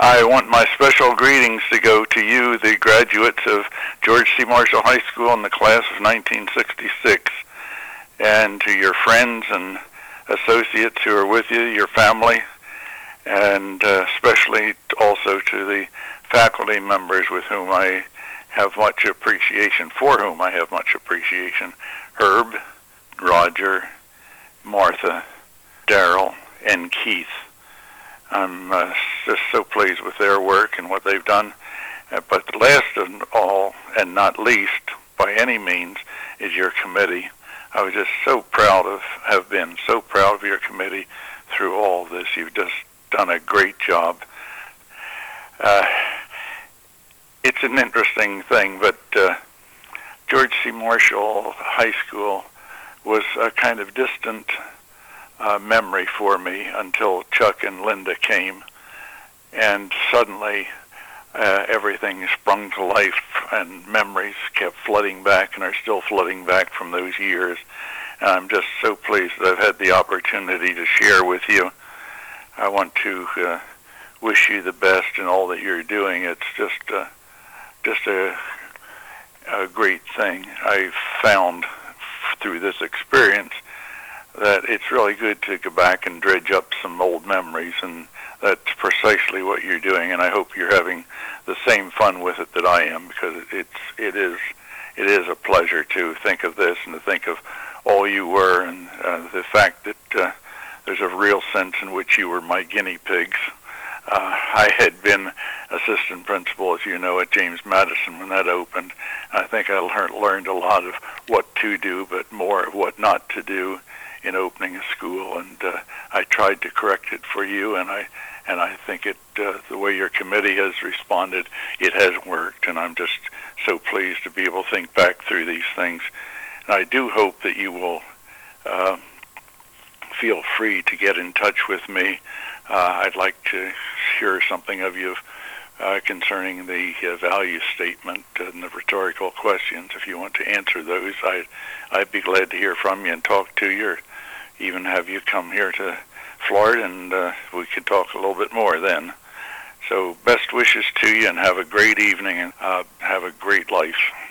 I want my special greetings to go to you, the graduates of George C. Marshall High School in the class of 1966, and to your friends and associates who are with you, your family, and especially also to the faculty members with whom I have much appreciation, for whom I have much appreciation. Herb, Roger, Martha, Darrell, and Keith. I'm just so pleased with their work and what they've done. But last of all, and not least by any means, is your committee. I was just so proud of, have been so proud of your committee through all this. You've just done a great job. It's an interesting thing, but George C. Marshall High School was a kind of distant memory for me until Chuck and Linda came, and suddenly everything sprung to life, and memories kept flooding back and are still flooding back from those years. And I'm just so pleased that I've had the opportunity to share with you. I want to wish you the best in all that you're doing. It's just a great thing. I've found through this experience that it's really good to go back and dredge up some old memories, and that's precisely what you're doing. And I hope you're having the same fun with it that I am, because it is a pleasure to think of this and to think of all you were, and the fact that there's a real sense in which you were my guinea pigs. I had been assistant principal, as you know, at James Madison when that opened. I think I learned a lot of what to do, but more of what not to do in opening a school, and I tried to correct it for you, and I think the way your committee has responded, it has worked, and I'm just so pleased to be able to think back through these things. And I do hope that you will feel free to get in touch with me. I'd like to hear something of you concerning the value statement and the rhetorical questions. If you want to answer those, I'd be glad to hear from you and talk to you, or even have you come here to Florida, and we could talk a little bit more then. So best wishes to you, and have a great evening, and have a great life.